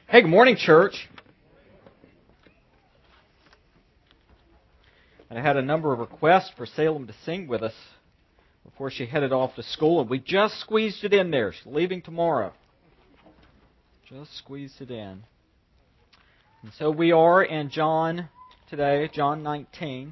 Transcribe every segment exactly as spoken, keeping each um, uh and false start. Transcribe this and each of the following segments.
Hey, good morning, church. And I had a number of requests for Salem to sing with us before she headed off to school, and we just squeezed it in there. She's leaving tomorrow. Just squeezed it in. And so we are in John today, John nineteen,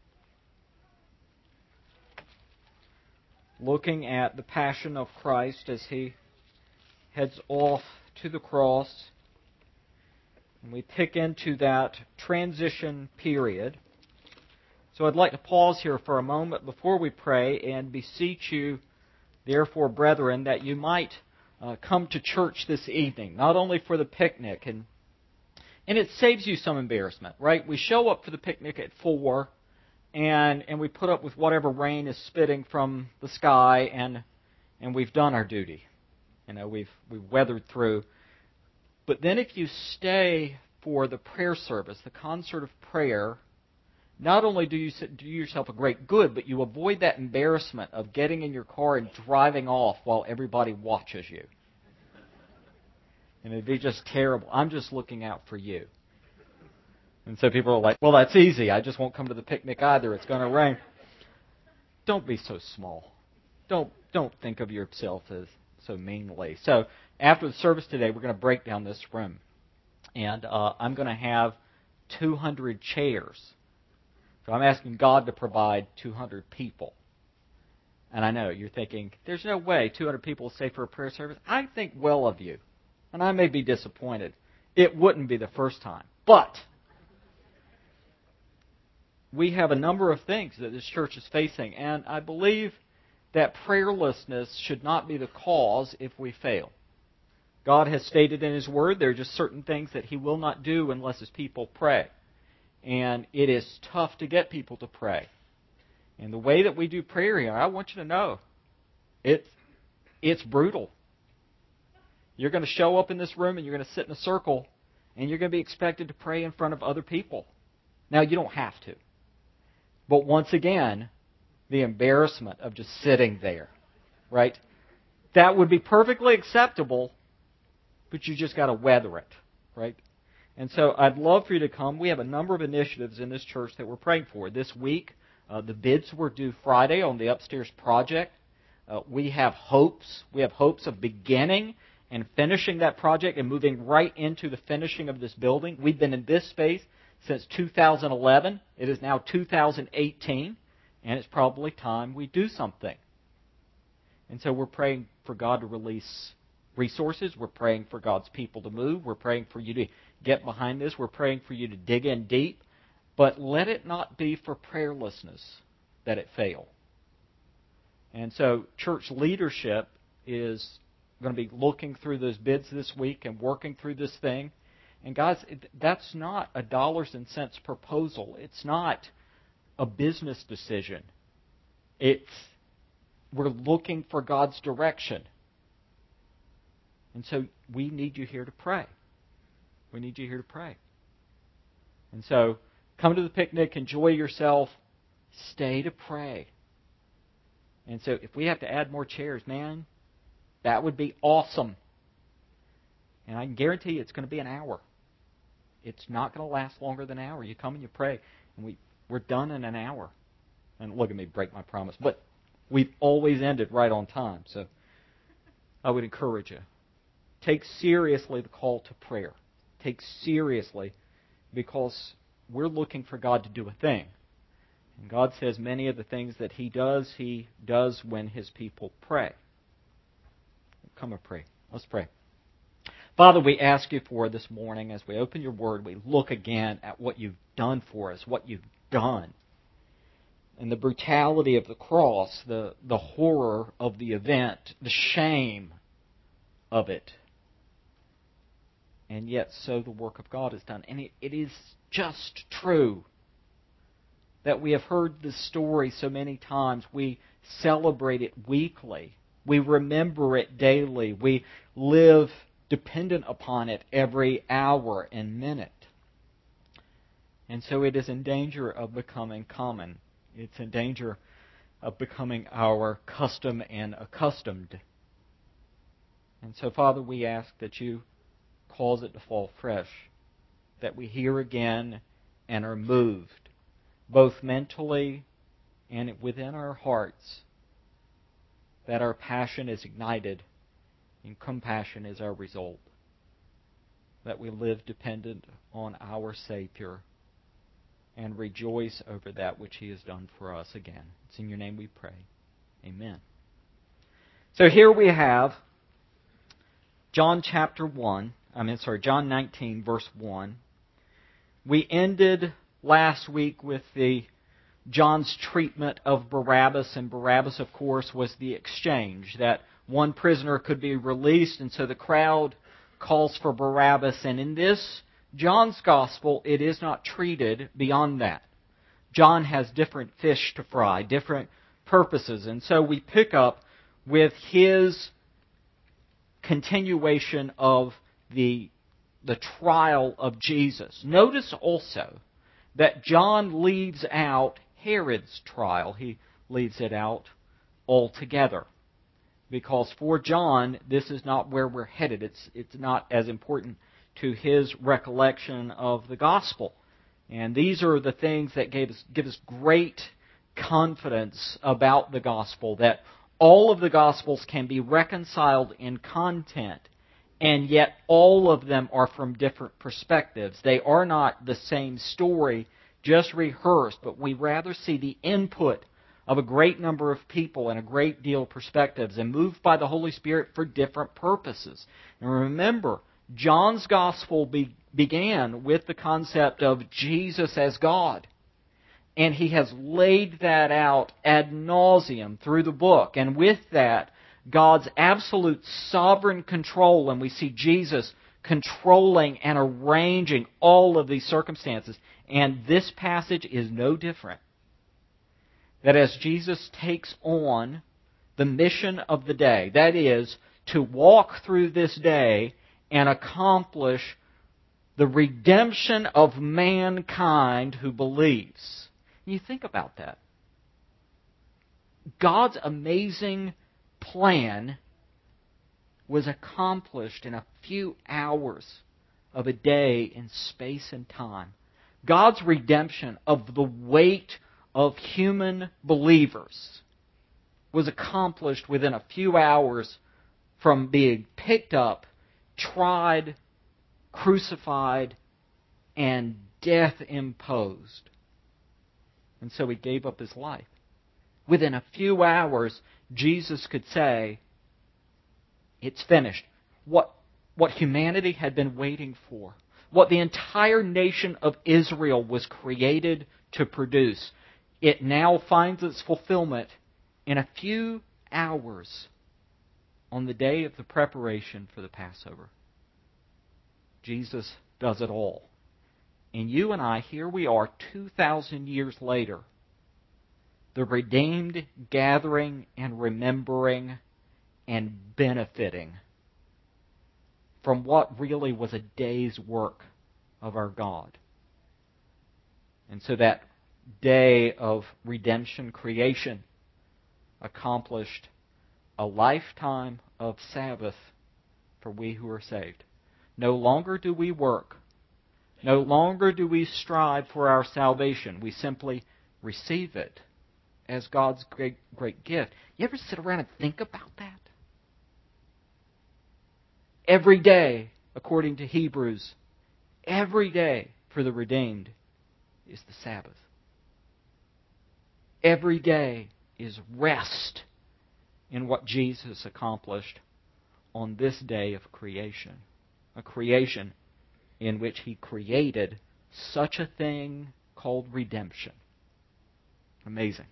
looking at the passion of Christ as He heads off to the cross. And we pick into that transition period. So I'd like to pause here for a moment before we pray and beseech you, therefore, brethren, that you might uh, come to church this evening, not only for the picnic, and and it saves you some embarrassment, right? We show up for the picnic at four, and and we put up with whatever rain is spitting from the sky, and and we've done our duty. You know, we've we've weathered through. But then if you stay for the prayer service, the concert of prayer, not only do you do yourself a great good, but you avoid that embarrassment of getting in your car and driving off while everybody watches you. And it'd be just terrible. I'm just looking out for you. And so people are like, well, that's easy. I just won't come to the picnic either. It's going to rain. Don't be so small. Don't don't think of yourself as so meanly. So after the service today, we're going to break down this room. And uh, I'm going to have two hundred chairs. So I'm asking God to provide two hundred people. And I know you're thinking, there's no way two hundred people will stay for a prayer service. I think well of you. And I may be disappointed. It wouldn't be the first time. But we have a number of things that this church is facing. And I believe that prayerlessness should not be the cause if we fail. God has stated in His Word there are just certain things that He will not do unless His people pray. And it is tough to get people to pray. And the way that we do prayer here, I want you to know, it's, it's brutal. You're going to show up in this room and you're going to sit in a circle and you're going to be expected to pray in front of other people. Now, you don't have to. But once again, the embarrassment of just sitting there, right? That would be perfectly acceptable, but you just got to weather it, right? And so I'd love for you to come. We have a number of initiatives in this church that we're praying for. This week, uh, the bids were due Friday on the upstairs project. Uh, we have hopes. We have hopes of beginning and finishing that project and moving right into the finishing of this building. We've been in this space since two thousand eleven. It is now two thousand eighteen, and it's probably time we do something. And so we're praying for God to release resources. We're praying for God's people to move. We're praying for you to get behind this. We're praying for you to dig in deep. But let it not be for prayerlessness that it fail. And so church leadership is going to be looking through those bids this week and working through this thing. And guys, that's not a dollars and cents proposal. It's not a business decision. It's we're looking for God's direction. And so we need you here to pray. We need you here to pray. And so come to the picnic, enjoy yourself, stay to pray. And so if we have to add more chairs, man, that would be awesome. And I can guarantee you it's going to be an hour. It's not going to last longer than an hour. You come and you pray, and we, we're done in an hour. And look at me, break my promise. But we've always ended right on time. So I would encourage you. Take seriously the call to prayer. Take seriously because we're looking for God to do a thing. And God says many of the things that He does, He does when His people pray. Come and pray. Let's pray. Father, we ask you for this morning as we open your Word, we look again at what you've done for us, what you've done. And the brutality of the cross, the, the horror of the event, the shame of it. And yet so the work of God is done. And it, it is just true that we have heard this story so many times. We celebrate it weekly. We remember it daily. We live dependent upon it every hour and minute. And so it is in danger of becoming common. It's in danger of becoming our custom and accustomed. And so, Father, we ask that you cause it to fall fresh, that we hear again and are moved, both mentally and within our hearts, that our passion is ignited and compassion is our result, that we live dependent on our Savior and rejoice over that which He has done for us again. It's in your name we pray. Amen. So here we have John chapter one, I mean, sorry, John nineteen, verse one. We ended last week with the John's treatment of Barabbas, and Barabbas, of course, was the exchange, that one prisoner could be released, and so the crowd calls for Barabbas. And in this John's Gospel, it is not treated beyond that. John has different fish to fry, different purposes, and so we pick up with his continuation of the, the trial of Jesus. Notice also that John leaves out Herod's trial. He leaves it out altogether. Because for John, this is not where we're headed. It's, it's not as important to his recollection of the gospel. And these are the things that gave us, give us great confidence about the gospel, that all of the Gospels can be reconciled in content, and yet all of them are from different perspectives. They are not the same story, just rehearsed, but we rather see the input of a great number of people and a great deal of perspectives, and moved by the Holy Spirit for different purposes. And remember, John's Gospel be, began with the concept of Jesus as God. And he has laid that out ad nauseum through the book. And with that, God's absolute sovereign control, and we see Jesus controlling and arranging all of these circumstances. And this passage is no different. That as Jesus takes on the mission of the day, that is, to walk through this day and accomplish the redemption of mankind who believes. You think about that. God's amazing plan was accomplished in a few hours of a day in space and time. God's redemption of the weight of human believers was accomplished within a few hours from being picked up, tried, crucified, and death imposed. And so He gave up His life. Within a few hours, Jesus could say, it's finished. What, what humanity had been waiting for, what the entire nation of Israel was created to produce, it now finds its fulfillment in a few hours on the day of the preparation for the Passover. Jesus does it all. And you and I, here we are two thousand years later, the redeemed gathering and remembering and benefiting from what really was a day's work of our God. And so that day of redemption, creation, accomplished a lifetime of Sabbath for we who are saved. No longer do we work. No longer do we strive for our salvation. We simply receive it as God's great, great gift. You ever sit around and think about that? Every day, according to Hebrews, every day for the redeemed is the Sabbath. Every day is rest in what Jesus accomplished on this day of creation. A creation in which He created such a thing called redemption. Amazing.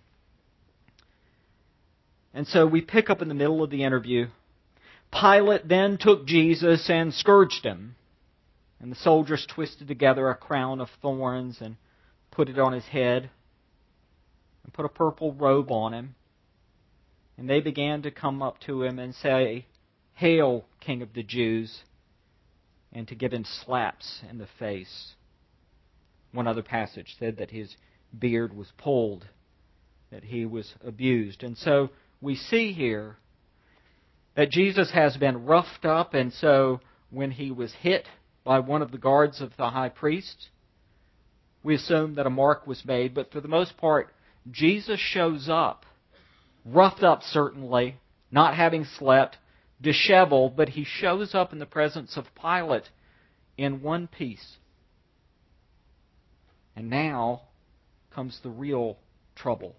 And so we pick up in the middle of the interview. Pilate then took Jesus and scourged Him. And the soldiers twisted together a crown of thorns and put it on His head and put a purple robe on Him. And they began to come up to Him and say, "Hail, King of the Jews," and to give Him slaps in the face. One other passage said that His beard was pulled, that He was abused. And so we see here that Jesus has been roughed up, and so when he was hit by one of the guards of the high priest. We assume that a mark was made, but for the most part, Jesus shows up, roughed up certainly, not having slept, disheveled, but he shows up in the presence of Pilate in one piece. And now comes the real trouble.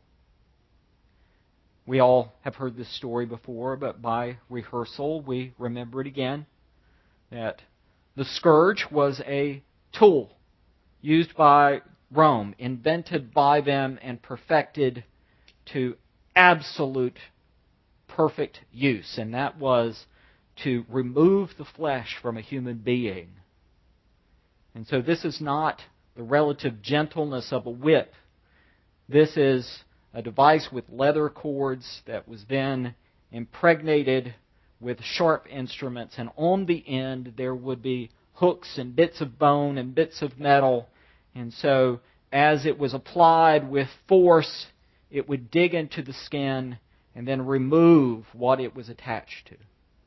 We all have heard this story before, but by rehearsal we remember it again, that the scourge was a tool used by Rome, invented by them and perfected to absolute perfect use, and that was to remove the flesh from a human being. And so this is not the relative gentleness of a whip. This is a device with leather cords that was then impregnated with sharp instruments, and on the end there would be hooks and bits of bone and bits of metal. And so as it was applied with force, it would dig into the skin and then remove what it was attached to.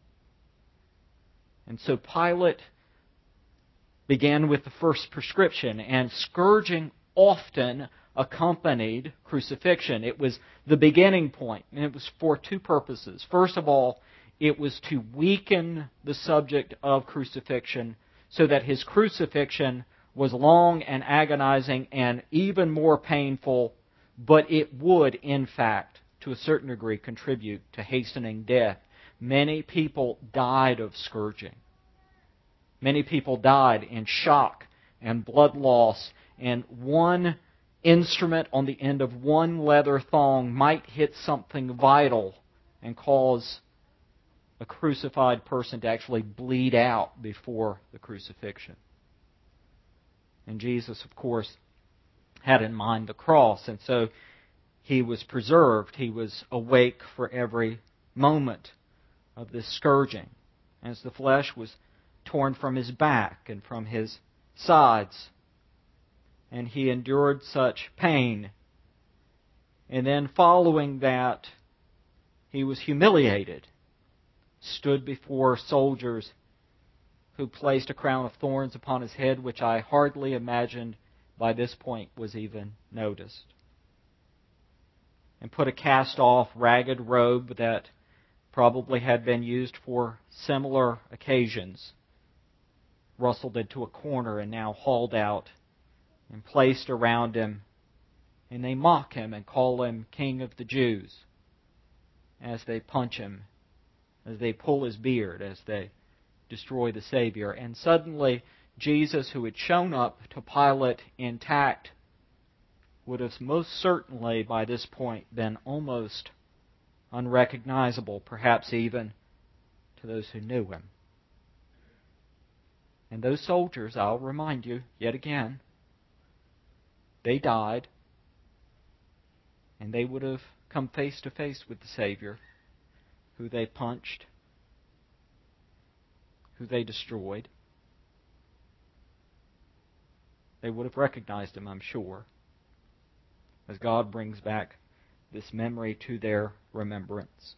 And so Pilate began with the first prescription, and scourging often accompanied crucifixion. It was the beginning point, and it was for two purposes. First of all, it was to weaken the subject of crucifixion so that his crucifixion was long and agonizing and even more painful, but it would, in fact, to a certain degree, contribute to hastening death. Many people died of scourging. Many people died in shock and blood loss, and one instrument on the end of one leather thong might hit something vital and cause a crucified person to actually bleed out before the crucifixion. And Jesus, of course, had in mind the cross, and so he was preserved. He was awake for every moment of this scourging, as the flesh was torn from his back and from his sides. And he endured such pain. And then following that, he was humiliated, stood before soldiers who placed a crown of thorns upon his head, which I hardly imagined by this point was even noticed, and put a cast-off, ragged robe that probably had been used for similar occasions, rustled into a corner and now hauled out and placed around him. And they mock him and call him King of the Jews as they punch him, as they pull his beard, as they destroy the Savior. And suddenly, Jesus, who had shown up to Pilate intact, would have most certainly by this point been almost unrecognizable, perhaps even to those who knew him. And those soldiers, I'll remind you yet again, they died, and they would have come face to face with the Savior, who they punched, who they destroyed. They would have recognized him, I'm sure, as God brings back this memory to their remembrance.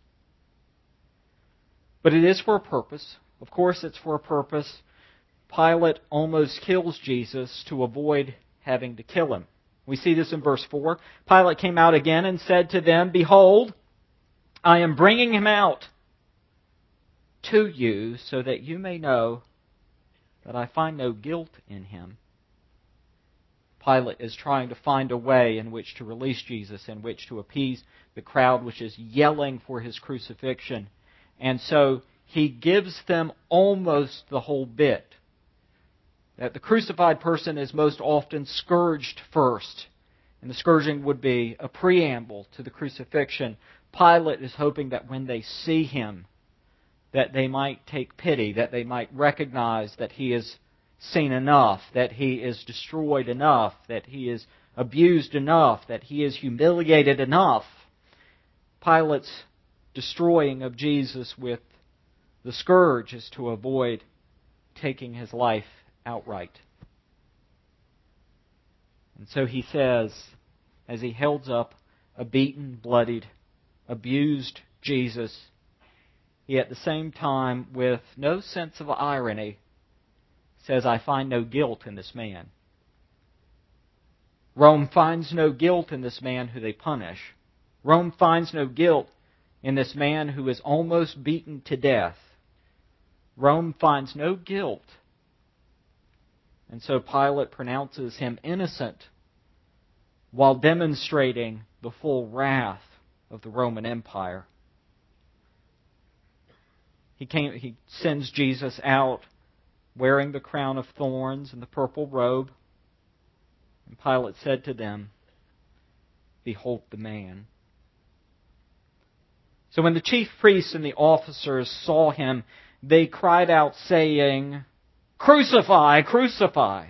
But it is for a purpose. Of course, it's for a purpose. Pilate almost kills Jesus to avoid having to kill him. We see this in verse four. Pilate came out again and said to them, "Behold, I am bringing him out to you so that you may know that I find no guilt in him." Pilate is trying to find a way in which to release Jesus, in which to appease the crowd which is yelling for his crucifixion. And so he gives them almost the whole bit. That the crucified person is most often scourged first, and the scourging would be a preamble to the crucifixion. Pilate is hoping that when they see him, that they might take pity, that they might recognize that he is seen enough, that he is destroyed enough, that he is abused enough, that he is humiliated enough. Pilate's destroying of Jesus with the scourge is to avoid taking his life outright. And so he says, as he holds up a beaten, bloodied, abused Jesus, he at the same time, with no sense of irony, says, I find no guilt in this man. Rome finds no guilt in this man who they punish. Rome finds no guilt in this man who is almost beaten to death. Rome finds no guilt. And so Pilate pronounces him innocent while demonstrating the full wrath of the Roman Empire. He came, he sends Jesus out wearing the crown of thorns and the purple robe. And Pilate said to them, Behold the man. So when the chief priests and the officers saw him, they cried out, saying, Crucify! Crucify!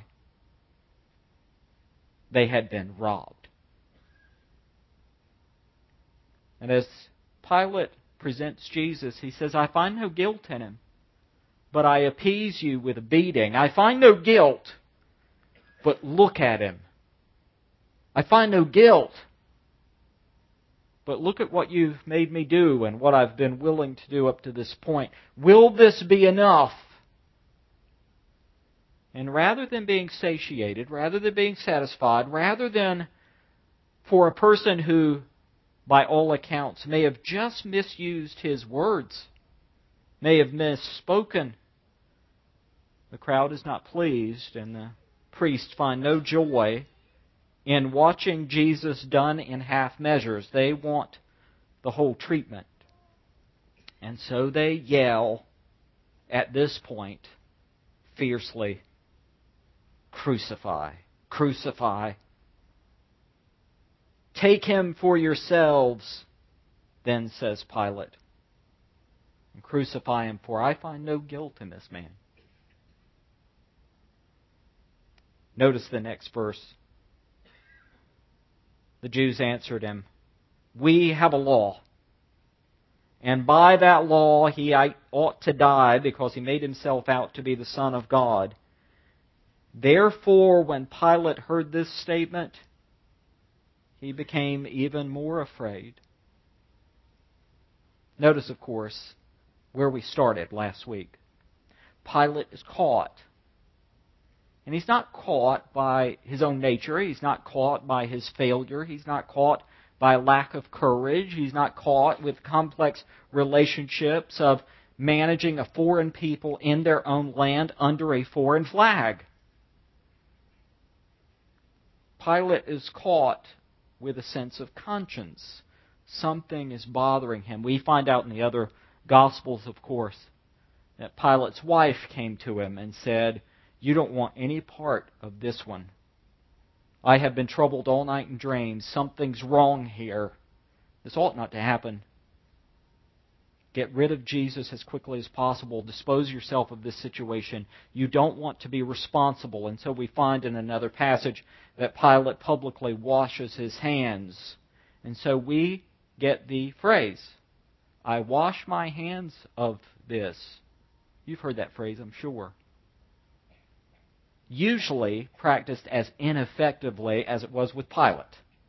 They had been robbed. And as Pilate presents Jesus, he says, I find no guilt in him, but I appease you with a beating. I find no guilt, but look at him. I find no guilt, but look at what you've made me do and what I've been willing to do up to this point. Will this be enough? And rather than being satiated, rather than being satisfied, rather than for a person who, by all accounts, may have just misused his words, may have misspoken, the crowd is not pleased, and the priests find no joy in watching Jesus done in half measures. They want the whole treatment. And so they yell at this point fiercely, Crucify! Crucify! Take him for yourselves, then says Pilate, and crucify him, for I find no guilt in this man. Notice the next verse. The Jews answered him, We have a law, and by that law he ought to die because he made himself out to be the Son of God. Therefore, when Pilate heard this statement, he became even more afraid. Notice, of course, where we started last week. Pilate is caught. And he's not caught by his own nature. He's not caught by his failure. He's not caught by lack of courage. He's not caught with complex relationships of managing a foreign people in their own land under a foreign flag. Pilate is caught with a sense of conscience. Something is bothering him. We find out in the other Gospels, of course, that Pilate's wife came to him and said, You don't want any part of this one. I have been troubled all night in dreams. Something's wrong here. This ought not to happen. Get rid of Jesus as quickly as possible. Dispose yourself of this situation. You don't want to be responsible. And so we find in another passage that Pilate publicly washes his hands. And so we get the phrase, I wash my hands of this. You've heard that phrase, I'm sure. Usually practiced as ineffectively as it was with Pilate.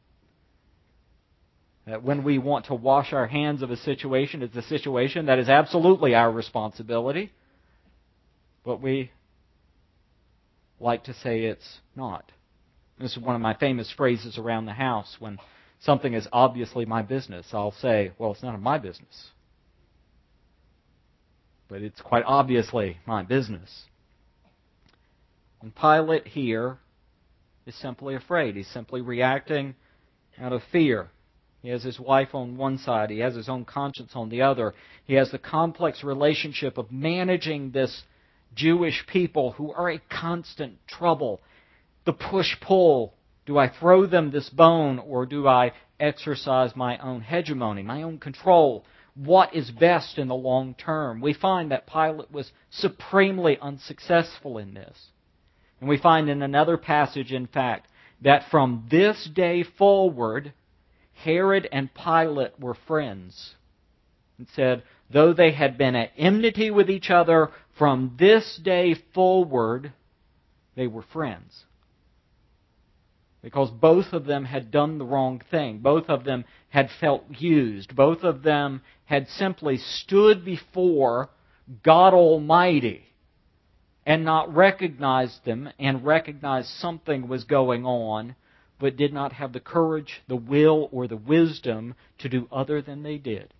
That when we want to wash our hands of a situation, it's a situation that is absolutely our responsibility, but we like to say it's not. This is one of my famous phrases around the house. When something is obviously my business, I'll say, well, it's none of my business. But it's quite obviously my business. And Pilate here is simply afraid. He's simply reacting out of fear. He has his wife on one side. He has his own conscience on the other. He has the complex relationship of managing this Jewish people who are a constant trouble. The push-pull. Do I throw them this bone, or do I exercise my own hegemony, my own control? What is best in the long term? We find that Pilate was supremely unsuccessful in this. And we find in another passage, in fact, that from this day forward, Herod and Pilate were friends. It said, though they had been at enmity with each other, from this day forward, they were friends. Because both of them had done the wrong thing. Both of them had felt used. Both of them had simply stood before God Almighty and not recognized Him and recognized something was going on, but did not have the courage, the will, or the wisdom to do other than they did.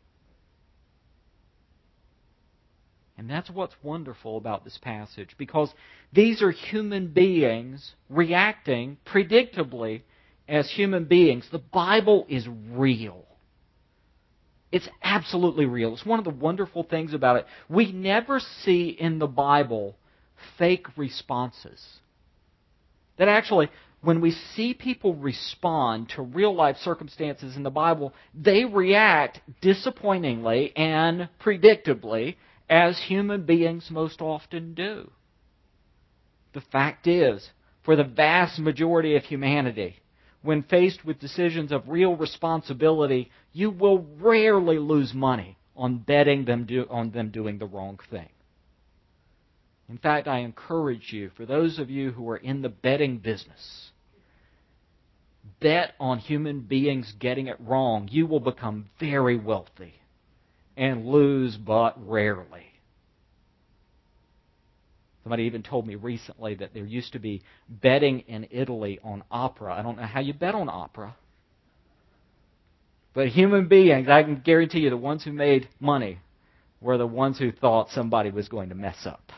And that's what's wonderful about this passage, because these are human beings reacting predictably as human beings. The Bible is real. It's absolutely real. It's one of the wonderful things about it. We never see in the Bible fake responses. That actually, when we see people respond to real-life circumstances in the Bible, they react disappointingly and predictably, as human beings most often do. The fact is, for the vast majority of humanity, when faced with decisions of real responsibility, you will rarely lose money on betting them do, on them doing the wrong thing. In fact, I encourage you, for those of you who are in the betting business, bet on human beings getting it wrong. You will become very wealthy and lose but rarely. Somebody even told me recently that there used to be betting in Italy on opera. I don't know how you bet on opera. But human beings, I can guarantee you, the ones who made money were the ones who thought somebody was going to mess up.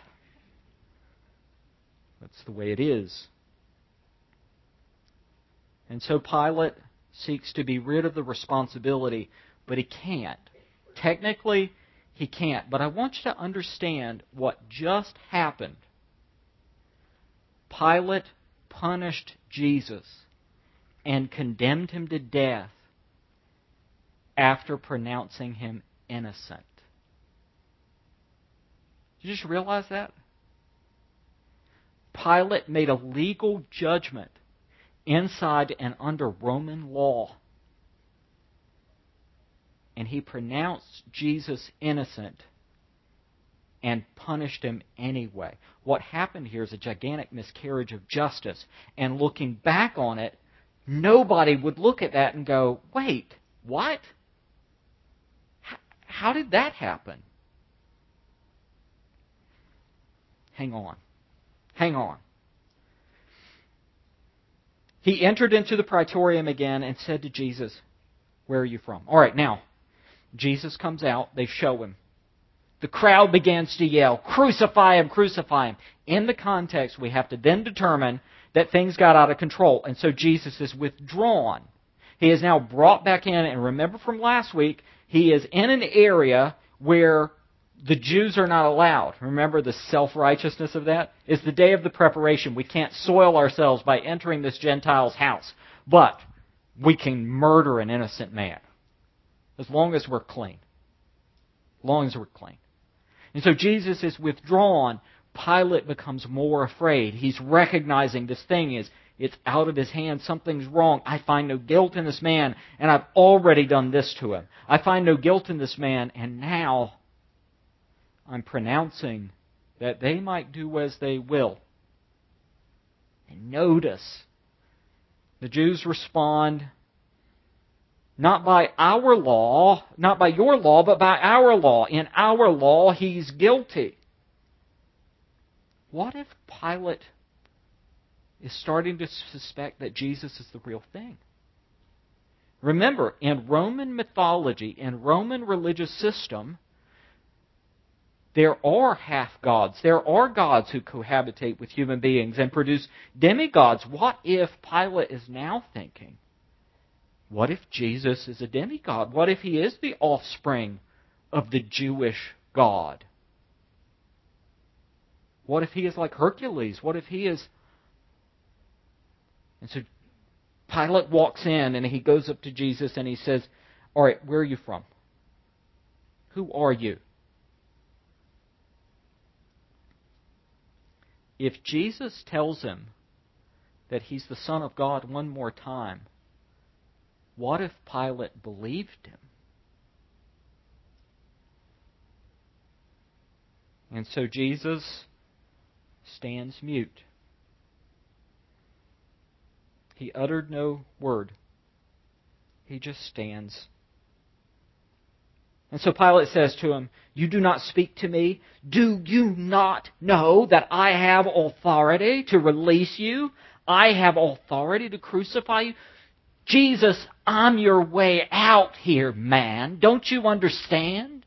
That's the way it is. And so Pilate seeks to be rid of the responsibility, but he can't. Technically, he can't. But I want you to understand what just happened. Pilate punished Jesus and condemned him to death after pronouncing him innocent. Did you just realize that? Pilate made a legal judgment inside and under Roman law, and he pronounced Jesus innocent and punished him anyway. What happened here is a gigantic miscarriage of justice. And looking back on it, nobody would look at that and go, wait, what? H- how did that happen? Hang on. Hang on. He entered into the praetorium again and said to Jesus, where are you from? All right, now, Jesus comes out. They show him. The crowd begins to yell, crucify him, crucify him. In the context, we have to then determine that things got out of control. And so Jesus is withdrawn. He is now brought back in. And remember from last week, he is in an area where the Jews are not allowed. Remember the self-righteousness of that? It's the day of the preparation. We can't soil ourselves by entering this Gentile's house. But we can murder an innocent man. As long as we're clean. As long as we're clean. And so Jesus is withdrawn. Pilate becomes more afraid. He's recognizing this thing is, it's out of his hands. Something's wrong. I find no guilt in this man, and I've already done this to him. I find no guilt in this man, and now I'm pronouncing that they might do as they will. And notice, the Jews respond not by our law, not by your law, but by our law. In our law, he's guilty. What if Pilate is starting to suspect that Jesus is the real thing? Remember, in Roman mythology, in Roman religious system, there are half-gods. There are gods who cohabitate with human beings and produce demigods. What if Pilate is now thinking, what if Jesus is a demigod? What if he is the offspring of the Jewish God? What if he is like Hercules? What if he is... And so Pilate walks in and he goes up to Jesus and he says, all right, where are you from? Who are you? If Jesus tells him that he's the Son of God one more time, what if Pilate believed him? And so Jesus stands mute. He uttered no word. He just stands. And so Pilate says to him, "You do not speak to me? Do you not know that I have authority to release you? I have authority to crucify you? Jesus, I'm your way out here, man. Don't you understand?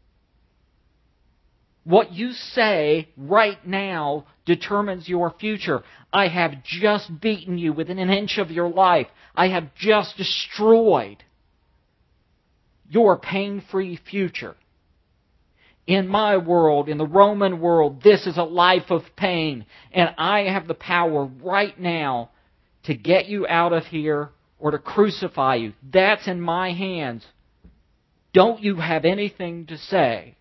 What you say right now determines your future. I have just beaten you within an inch of your life. I have just destroyed your pain-free future. In my world, in the Roman world, this is a life of pain. And I have the power right now to get you out of here or to crucify you. That's in my hands. Don't you have anything to say?"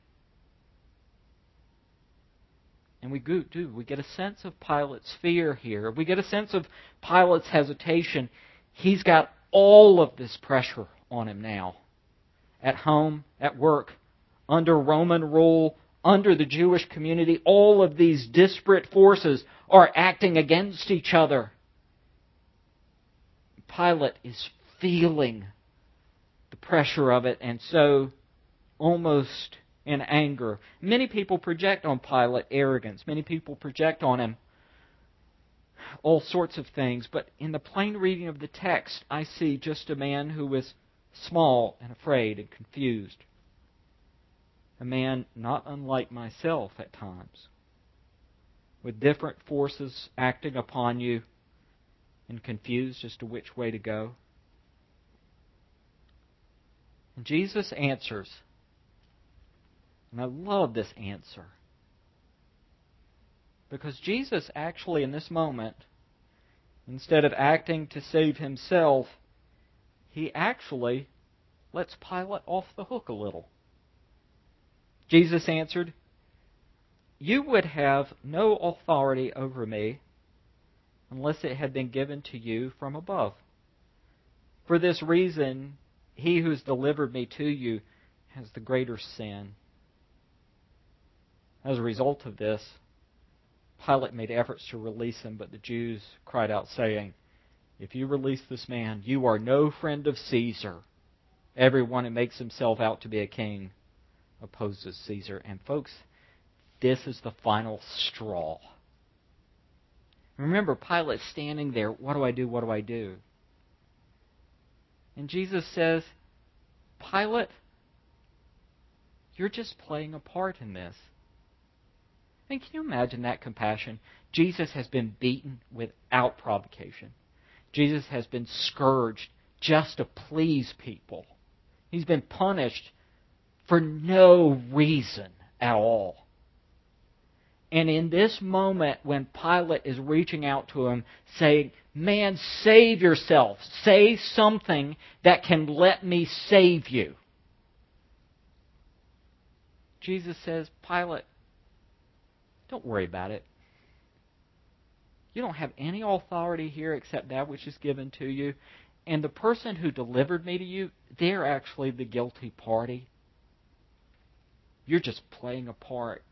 And we do. We get a sense of Pilate's fear here. We get a sense of Pilate's hesitation. He's got all of this pressure on him now. At home, at work, under Roman rule, under the Jewish community, all of these disparate forces are acting against each other. Pilate is feeling the pressure of it, and so almost in anger. Many people project on Pilate arrogance. Many people project on him all sorts of things. But in the plain reading of the text, I see just a man who is small and afraid and confused. A man not unlike myself at times, with different forces acting upon you and confused as to which way to go. And Jesus answers. And I love this answer. Because Jesus actually in this moment, instead of acting to save himself, he actually lets Pilate off the hook a little. Jesus answered, "You would have no authority over me unless it had been given to you from above. For this reason, he who has delivered me to you has the greater sin." As a result of this, Pilate made efforts to release him, but the Jews cried out, saying, "If you release this man, you are no friend of Caesar. Everyone who makes himself out to be a king opposes Caesar." And folks, this is the final straw. Remember, Pilate's standing there. What do I do? What do I do? And Jesus says, "Pilate, you're just playing a part in this." I mean, can you imagine that compassion? Jesus has been beaten without provocation. Jesus has been scourged just to please people. He's been punished for no reason at all. And in this moment, when Pilate is reaching out to him, saying, "Man, save yourself. Say something that can let me save you." Jesus says, "Pilate, don't worry about it. You don't have any authority here except that which is given to you. And the person who delivered me to you, they're actually the guilty party. You're just playing a part."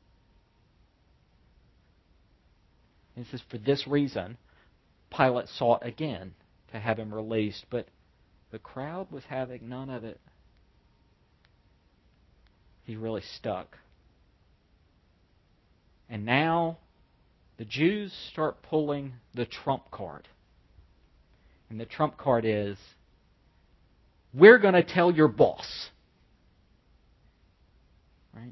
And it says, for this reason, Pilate sought again to have him released, but the crowd was having none of it. He really stuck. And now the Jews start pulling the trump card. And the trump card is, "We're going to tell your boss." Right?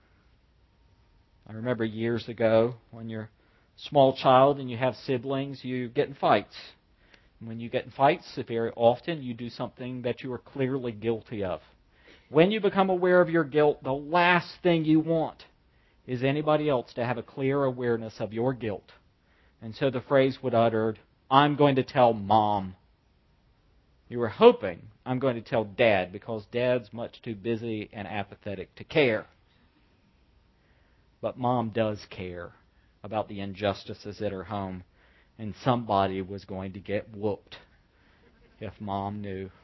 I remember years ago when you're a small child and you have siblings, you get in fights. And when you get in fights, very often you do something that you are clearly guilty of. When you become aware of your guilt, the last thing you want is anybody else to have a clear awareness of your guilt. And so the phrase would uttered, "I'm going to tell Mom." You were hoping, "I'm going to tell Dad," because Dad's much too busy and apathetic to care. But Mom does care about the injustices at her home, and somebody was going to get whooped if Mom knew.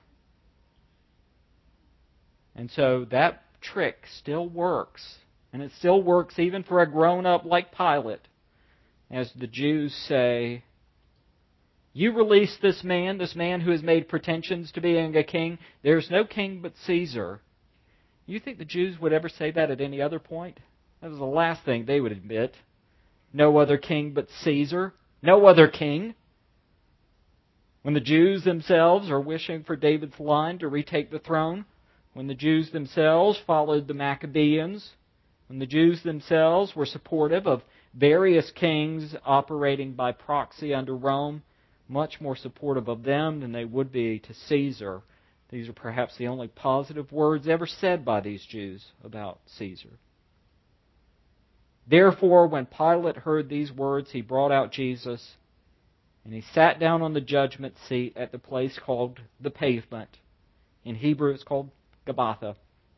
And so that trick still works. And it still works even for a grown-up like Pilate. As the Jews say, You release this man, this man who has made pretensions to being a king. There's no king but Caesar. You think the Jews would ever say that at any other point? That was the last thing they would admit. No other king but Caesar. No other king. When the Jews themselves are wishing for David's line to retake the throne, when the Jews themselves followed the Maccabees, when the Jews themselves were supportive of various kings operating by proxy under Rome, much more supportive of them than they would be to Caesar. These are perhaps the only positive words ever said by these Jews about Caesar. Therefore, when Pilate heard these words, he brought out Jesus, and he sat down on the judgment seat at the place called the Pavement. In Hebrew, it's called Gabbatha.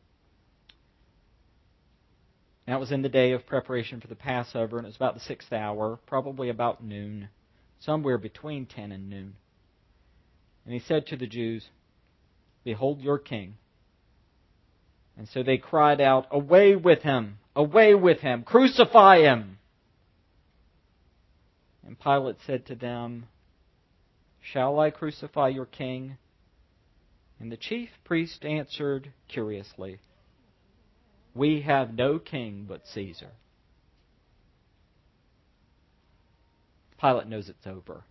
That was in the day of preparation for the Passover, and it was about the sixth hour, probably about noon, somewhere between ten and noon. And he said to the Jews, "Behold your king." And so they cried out, "Away with him! Away with him! Crucify him!" And Pilate said to them, "Shall I crucify your king?" And the chief priest answered curiously, "We have no king but Caesar." Pilate knows it's over.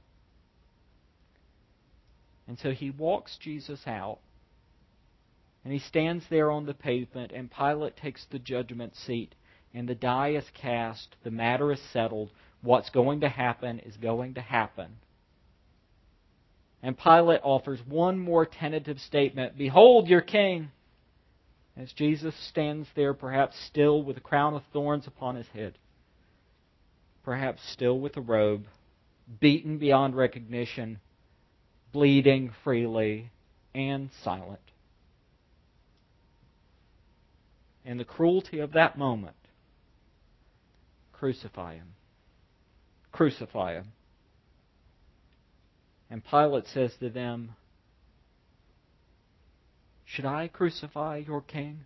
And so he walks Jesus out, and he stands there on the pavement, and Pilate takes the judgment seat, and the die is cast, the matter is settled, what's going to happen is going to happen. And Pilate offers one more tentative statement, "Behold your king," as Jesus stands there, perhaps still with a crown of thorns upon his head, perhaps still with a robe, beaten beyond recognition, bleeding freely, and silent. And the cruelty of that moment, crucify him. Crucify him. And Pilate says to them, "Should I crucify your king?"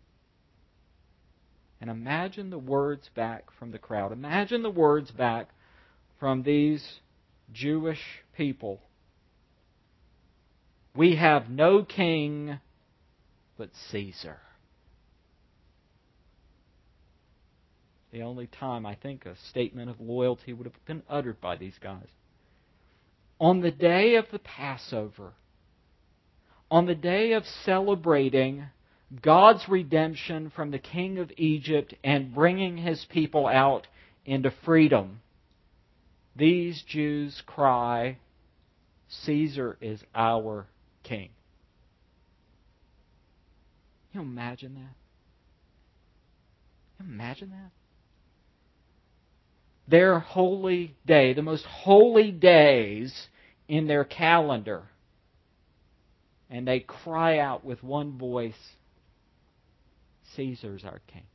And imagine the words back from the crowd. Imagine the words back from these Jewish people. "We have no king but Caesar." The only time I think a statement of loyalty would have been uttered by these guys. On the day of the Passover, on the day of celebrating God's redemption from the king of Egypt and bringing his people out into freedom, these Jews cry, "Caesar is our king." Can you imagine that? Can you imagine that? Their holy day, the most holy days in their calendar, and they cry out with one voice, "Caesar's our king."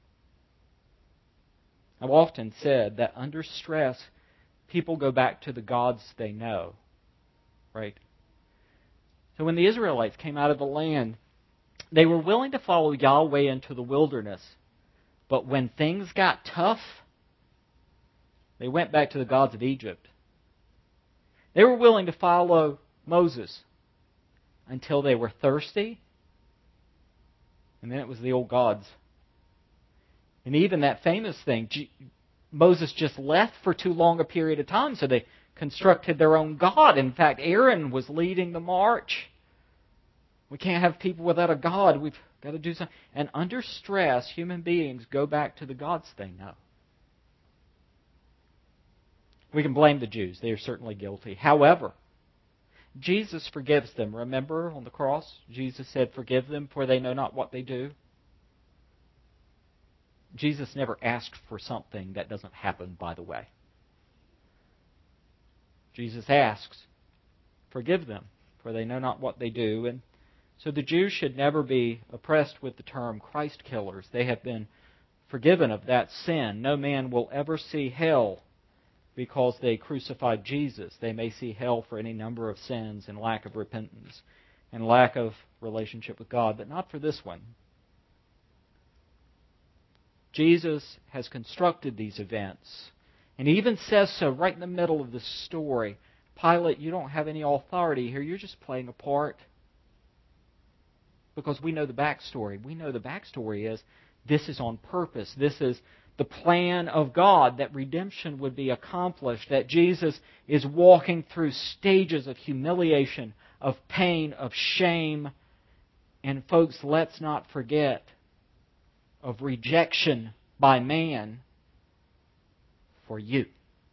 I've often said that under stress, people go back to the gods they know, right? So when the Israelites came out of the land, they were willing to follow Yahweh into the wilderness. But when things got tough, they went back to the gods of Egypt. They were willing to follow Moses until they were thirsty, and then it was the old gods. And even that famous thing, Moses just left for too long a period of time, so they constructed their own god. In fact, Aaron was leading the march. We can't have people without a god. We've got to do something. And under stress, human beings go back to the gods they know. We can blame the Jews. They are certainly guilty. However, Jesus forgives them. Remember on the cross, Jesus said, "Forgive them, for they know not what they do." Jesus never asked for something that doesn't happen, by the way. Jesus asks, "Forgive them, for they know not what they do." And so the Jews should never be oppressed with the term Christ killers. They have been forgiven of that sin. No man will ever see hell because they crucified Jesus. They may see hell for any number of sins and lack of repentance and lack of relationship with God, but not for this one. Jesus has constructed these events, and he even says so right in the middle of the story. Pilate, you don't have any authority here. You're just playing a part. Because we know the backstory. We know the backstory is this is on purpose. This is the plan of God, that redemption would be accomplished, that Jesus is walking through stages of humiliation, of pain, of shame. And folks, let's not forget of rejection by man for you.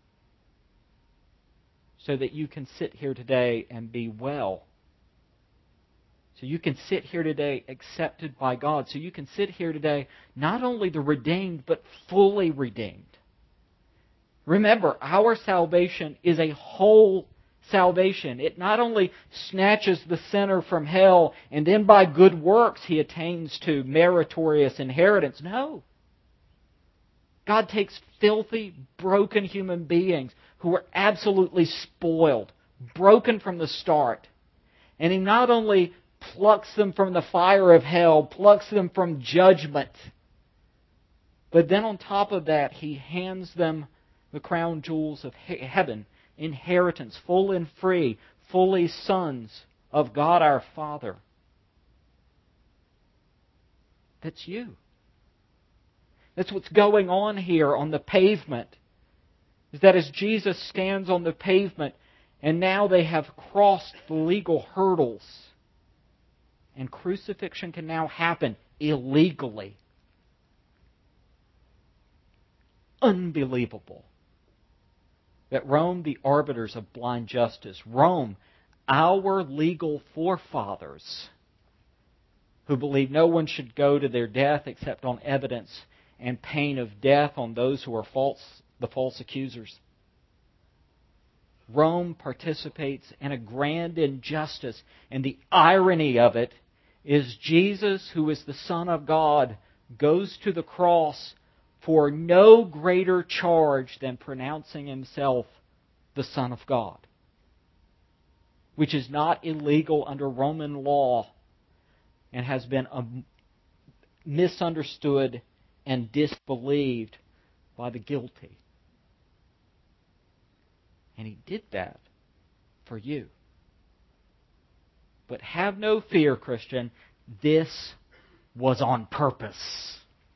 So that you can sit here today and be well. So you can sit here today accepted by God. So you can sit here today not only the redeemed, but fully redeemed. Remember, our salvation is a whole salvation. It not only snatches the sinner from hell and then by good works he attains to meritorious inheritance. No. God takes filthy, broken human beings who are absolutely spoiled, broken from the start, and He not only plucks them from the fire of hell, plucks them from judgment, but then on top of that, He hands them the crown jewels of heaven, inheritance, full and free, fully sons of God our Father. That's you. That's what's going on here on the pavement. Is that as Jesus stands on the pavement, and now they have crossed the legal hurdles, and crucifixion can now happen illegally. Unbelievable. That Rome, the arbiters of blind justice, Rome, our legal forefathers, who believed no one should go to their death except on evidence and pain of death on those who are false, the false accusers. Rome participates in a grand injustice, and the irony of it is Jesus, who is the Son of God, goes to the cross for no greater charge than pronouncing Himself the Son of God, which is not illegal under Roman law and has been misunderstood and disbelieved by the guilty. And He did that for you. But have no fear, Christian. This was on purpose.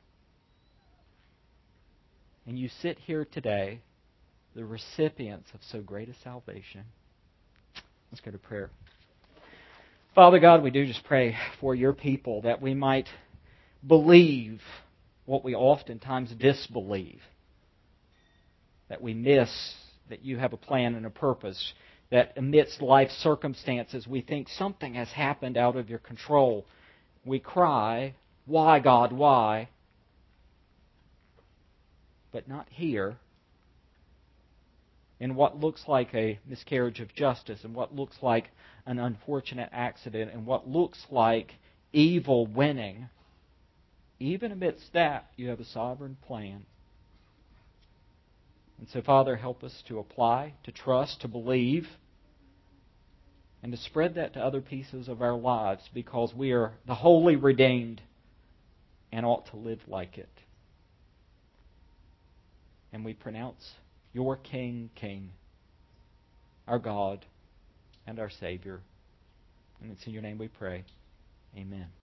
And you sit here today, the recipients of so great a salvation. Let's go to prayer. Father God, we do just pray for Your people that we might believe what we oftentimes disbelieve. That we miss that You have a plan and a purpose. That amidst life's circumstances we think something has happened out of Your control. We cry, why God, why? But not here. In what looks like a miscarriage of justice, and what looks like an unfortunate accident, and what looks like evil winning. Even amidst that, You have a sovereign plan. And so, Father, help us to apply, to trust, to believe, and to spread that to other pieces of our lives, because we are the wholly redeemed and ought to live like it. And we pronounce Your King, King, our God and our Savior. And it's in Your name we pray. Amen.